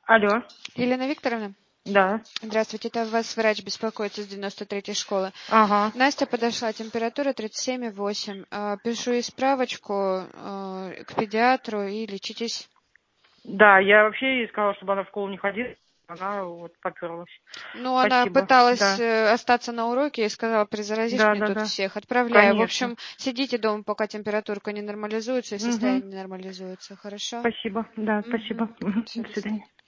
Алло, Елена Викторовна, да, здравствуйте, это вас врач беспокоит из 93-й школы. ага. Настя подошла, температура 37,8. Пишу ей справочку к педиатру и лечитесь. Да, я вообще ей сказала, чтобы она в школу не ходила. Она вот поперлась. Ну, она Спасибо. пыталась Да, остаться на уроке и сказала, перезаразишь да, мне да, тут да. всех. Отправляю. В Конечно. общем, сидите дома, пока температурка не нормализуется и Угу. состояние не нормализуется. Хорошо? Спасибо. Да, спасибо. Угу. Мгм. Все, До до свидания. свидания.